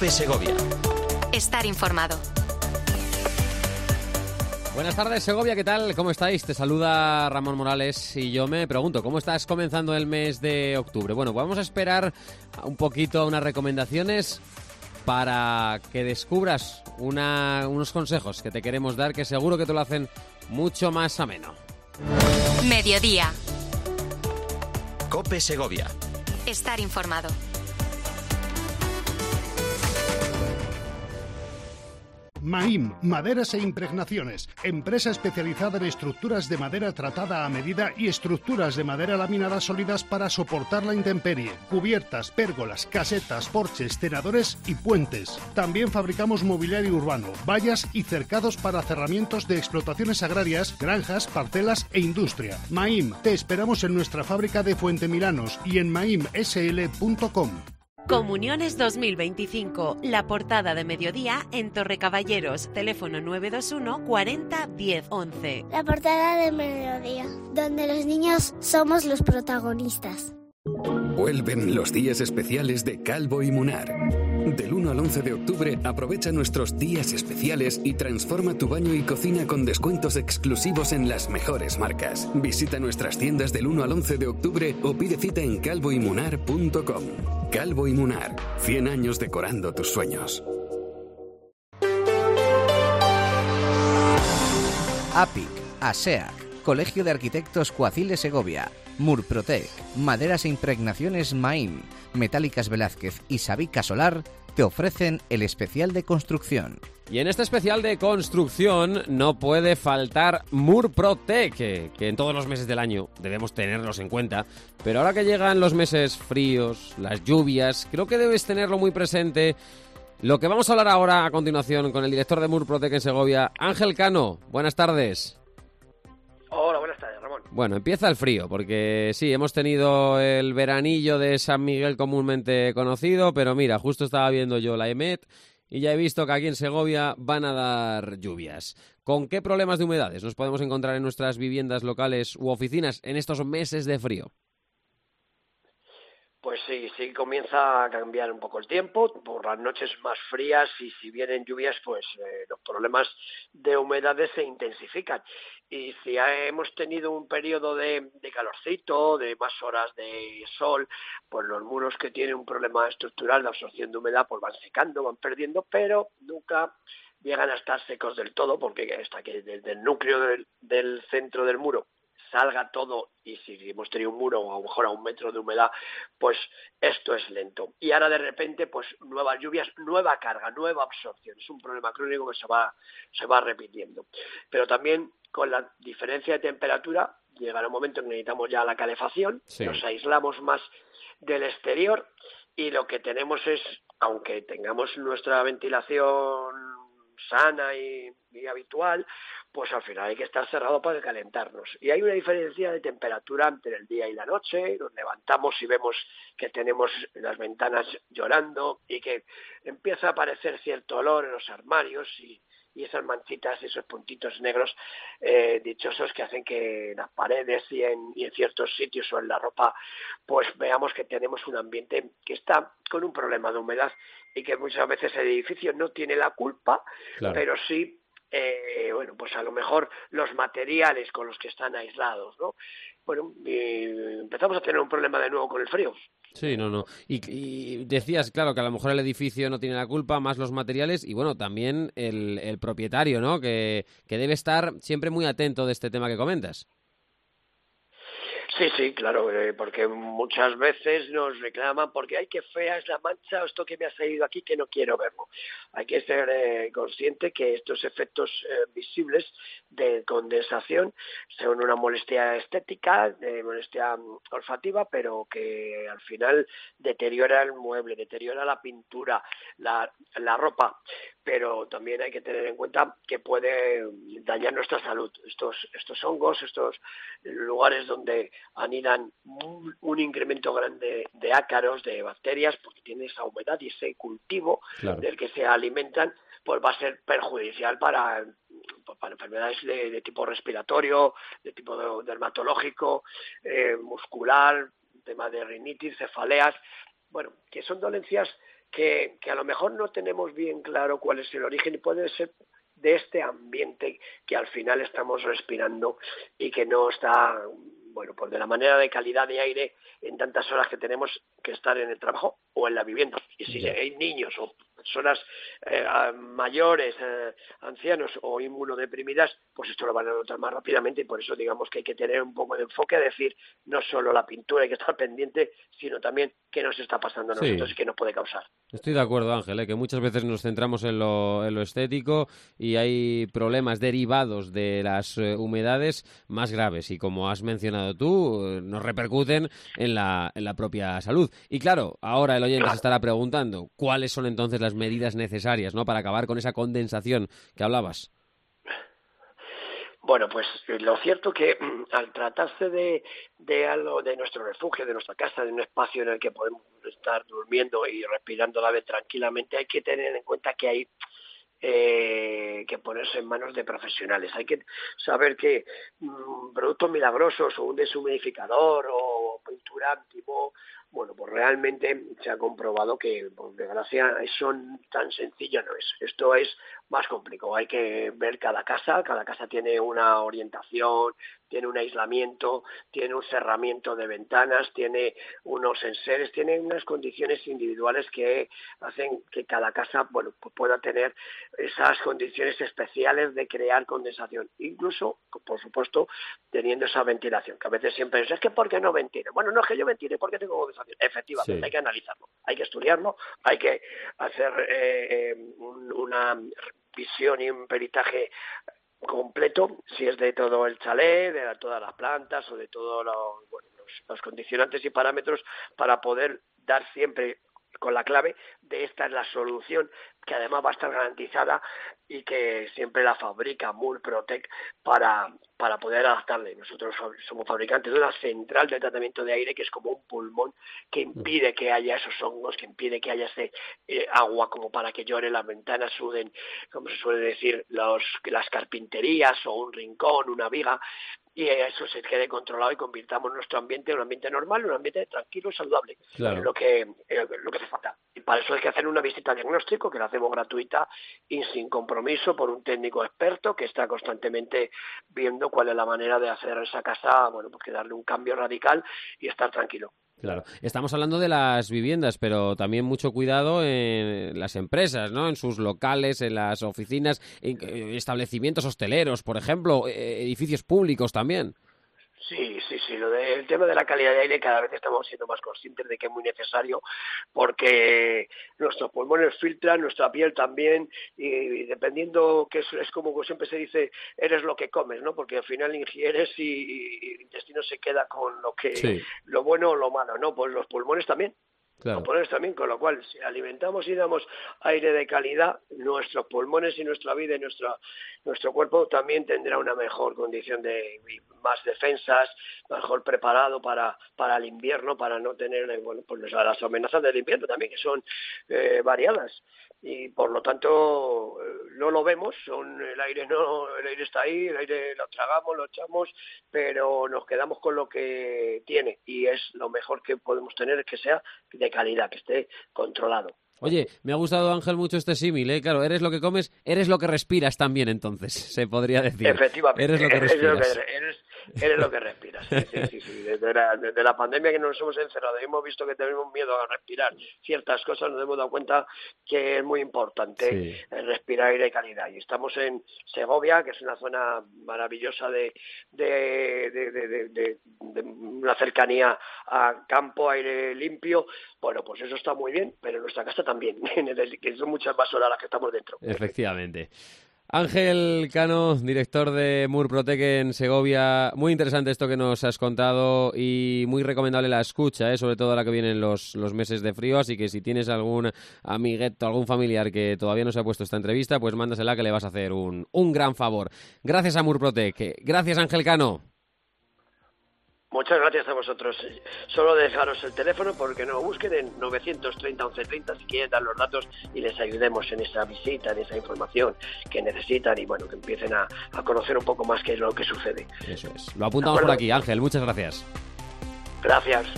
COPE Segovia. Estar informado. Buenas tardes, Segovia, ¿qué tal? ¿Cómo estáis? Te saluda Ramón Morales y yo me pregunto, ¿cómo estás comenzando el mes de octubre? Bueno, vamos a esperar un poquito unas recomendaciones para que descubras unos consejos que te queremos dar, que seguro que te lo hacen mucho más ameno. Mediodía. COPE Segovia. Estar informado. Maim, Maderas e Impregnaciones, empresa especializada en estructuras de madera tratada a medida y estructuras de madera laminada sólidas para soportar la intemperie, cubiertas, pérgolas, casetas, porches, cenadores y puentes. También fabricamos mobiliario urbano, vallas y cercados para cerramientos de explotaciones agrarias, granjas, parcelas e industria. Maim, te esperamos en nuestra fábrica de Fuentemilanos y en maimsl.com. Comuniones 2025, la portada de Mediodía en Torrecaballeros, teléfono 921 40 10 11. La portada de Mediodía, donde los niños somos los protagonistas. Vuelven los días especiales de Calvo y Munar. Del 1 al 11 de octubre aprovecha nuestros días especiales y transforma tu baño y cocina con descuentos exclusivos en las mejores marcas. Visita nuestras tiendas del 1 al 11 de octubre o pide cita en calvoymunar.com. Calvo y Munar, 100 años decorando tus sueños. APIC, ASEAC, Colegio de Arquitectos Coacil Segovia, Murprotec, Maderas e Impregnaciones Maim, Metálicas Velázquez y Sabica Solar te ofrecen el especial de construcción. Y en este especial de construcción no puede faltar Murprotec, que en todos los meses del año debemos tenerlos en cuenta, pero ahora que llegan los meses fríos, las lluvias, creo que debes tenerlo muy presente. Lo que vamos a hablar ahora a continuación con el director de Murprotec en Segovia, Ángel Cano. Buenas tardes. Hola, buenas tardes, Ramón. Bueno, empieza el frío, porque sí, hemos tenido el veranillo de San Miguel comúnmente conocido, pero mira, justo estaba viendo yo la EMET y ya he visto que aquí en Segovia van a dar lluvias. ¿Con qué problemas de humedades nos podemos encontrar en nuestras viviendas locales u oficinas en estos meses de frío? Pues sí comienza a cambiar un poco el tiempo, por las noches más frías y si vienen lluvias, pues los problemas de humedades se intensifican. Y si hemos tenido un periodo de calorcito, de más horas de sol, pues los muros que tienen un problema estructural de absorción de humedad pues van secando, van perdiendo, pero nunca llegan a estar secos del todo, porque hasta que desde el núcleo del centro del muro salga todo, y si hemos tenido un muro o a lo mejor a 1 metro de humedad, pues esto es lento. Y ahora de repente, pues nuevas lluvias, nueva carga, nueva absorción. Es un problema crónico que se va repitiendo. Pero también con la diferencia de temperatura, llegará un momento en que necesitamos ya la calefacción, sí. Nos aislamos más del exterior y lo que tenemos es, aunque tengamos nuestra ventilación sana y habitual, pues al final hay que estar cerrado para calentarnos. Y hay una diferencia de temperatura entre el día y la noche, nos levantamos y vemos que tenemos las ventanas llorando y que empieza a aparecer cierto olor en los armarios y esas manchitas y esos puntitos negros dichosos que hacen que las paredes y en ciertos sitios o en la ropa pues veamos que tenemos un ambiente que está con un problema de humedad y que muchas veces el edificio no tiene la culpa, claro. Pero sí pues a lo mejor los materiales con los que están aislados, ¿no? Bueno, empezamos a tener un problema de nuevo con el frío. Sí, no. Y decías, claro, que a lo mejor el edificio no tiene la culpa, más los materiales y, bueno, también el propietario, ¿no? Que debe estar siempre muy atento de este tema que comentas. Sí, claro, porque muchas veces nos reclaman porque ¡ay, qué fea es la mancha o esto que me ha salido aquí que no quiero verlo! Hay que ser consciente que estos efectos visibles de condensación son una molestia estética, de molestia olfativa, pero que al final deteriora el mueble, deteriora la pintura, la ropa, pero también hay que tener en cuenta que puede dañar nuestra salud. Estos hongos, estos lugares donde anidan un incremento grande de ácaros, de bacterias, porque tiene esa humedad y ese cultivo, claro, del que se alimentan, pues va a ser perjudicial para enfermedades de tipo respiratorio, de tipo dermatológico, muscular, tema de rinitis, cefaleas, bueno, que son dolencias que a lo mejor no tenemos bien claro cuál es el origen y puede ser de este ambiente que al final estamos respirando y que no está, bueno, pues de la manera de calidad de aire en tantas horas que tenemos que estar en el trabajo o en la vivienda. Y si hay niños o personas mayores, ancianos o inmunodeprimidas, pues esto lo van a notar más rápidamente, y por eso digamos que hay que tener un poco de enfoque, a decir, no solo la pintura hay que estar pendiente, sino también qué nos está pasando a nosotros y qué nos puede causar. Estoy de acuerdo, Ángel, que muchas veces nos centramos en lo estético y hay problemas derivados de las humedades más graves y, como has mencionado tú, nos repercuten en la propia salud. Y claro, ahora el oyente se estará preguntando cuáles son entonces las medidas necesarias, ¿no?, para acabar con esa condensación que hablabas. Bueno, pues lo cierto que al tratarse de algo, de nuestro refugio, de nuestra casa, de un espacio en el que podemos estar durmiendo y respirando la vez tranquilamente, hay que tener en cuenta que hay que ponerse en manos de profesionales. Hay que saber que productos milagrosos o un deshumidificador o pintura anti-moho, bueno, pues realmente se ha comprobado que, por desgracia, eso tan sencillo no es. Esto es más complicado. Hay que ver cada casa tiene una orientación, tiene un aislamiento, tiene un cerramiento de ventanas, tiene unos enseres, tiene unas condiciones individuales que hacen que cada casa, bueno, pues pueda tener esas condiciones especiales de crear condensación, incluso, por supuesto, teniendo esa ventilación, que a veces siempre es que ¿por qué no ventilo? Bueno, no es que yo ventile porque tengo condensación. Efectivamente, hay que analizarlo, hay que estudiarlo, hay que hacer una visión y un peritaje completo, si es de todo el chalet, de todas las plantas o de todos los condicionantes y parámetros, para poder dar siempre con la clave de esta es la solución, que además va a estar garantizada y que siempre la fabrica Murprotec para poder adaptarle. Nosotros somos fabricantes de una central de tratamiento de aire que es como un pulmón que impide que haya esos hongos, que impide que haya ese agua como para que llore, las ventanas suden, como se suele decir, las carpinterías o un rincón, una viga, y eso se quede controlado y convirtamos nuestro ambiente en un ambiente normal, un ambiente tranquilo y saludable. Claro. Lo que hace falta. Y para eso hay que hacer una visita diagnóstico, que la hacemos gratuita y sin compromiso, por un técnico experto que está constantemente viendo cuál es la manera de hacer esa casa, bueno, pues que darle un cambio radical y estar tranquilo. Claro. Estamos hablando de las viviendas, pero también mucho cuidado en las empresas, ¿no? En sus locales, en las oficinas, en establecimientos hosteleros, por ejemplo, edificios públicos también. Sí. El tema de la calidad de aire cada vez estamos siendo más conscientes de que es muy necesario, porque nuestros pulmones filtran, nuestra piel también, y dependiendo, que es como siempre se dice, eres lo que comes, ¿no? Porque al final ingieres y el intestino se queda con lo bueno o lo malo, ¿no? Pues los pulmones también. Claro. Los pulmones también, con lo cual, si alimentamos y damos aire de calidad, nuestros pulmones y nuestra vida y nuestro cuerpo también tendrá una mejor condición de más defensas, mejor preparado para el invierno, para no tener pues las amenazas del invierno también, que son variadas. Y por lo tanto no lo vemos, el aire está ahí, el aire lo tragamos, lo echamos, pero nos quedamos con lo que tiene, y es lo mejor que podemos tener, que sea de calidad, que esté controlado. Oye, me ha gustado, Ángel, mucho este símil, ¿eh? Claro, eres lo que comes, eres lo que respiras también, entonces, se podría decir. Efectivamente. Eres lo que respiras. Eres lo que respiras. Sí. Desde la pandemia que nos hemos encerrado y hemos visto que tenemos miedo a respirar ciertas cosas, nos hemos dado cuenta que es muy importante respirar aire de calidad. Y estamos en Segovia, que es una zona maravillosa de una cercanía a campo, aire limpio. Bueno, pues eso está muy bien, pero en nuestra casa también, que son muchas más horas las que estamos dentro. Efectivamente. Ángel Cano, director de Murprotec en Segovia. Muy interesante esto que nos has contado y muy recomendable la escucha, sobre todo ahora que vienen los meses de frío. Así que si tienes algún amigueto, algún familiar que todavía no se ha puesto esta entrevista, pues mándasela, que le vas a hacer un gran favor. Gracias a Murprotec. Gracias, Ángel Cano. Muchas gracias a vosotros. Solo dejaros el teléfono porque nos busquen en 930 1130 si quieren dar los datos y les ayudemos en esa visita, en esa información que necesitan y bueno, que empiecen a conocer un poco más qué es lo que sucede. Eso es. Lo apuntamos por aquí, Ángel. Muchas gracias. Gracias.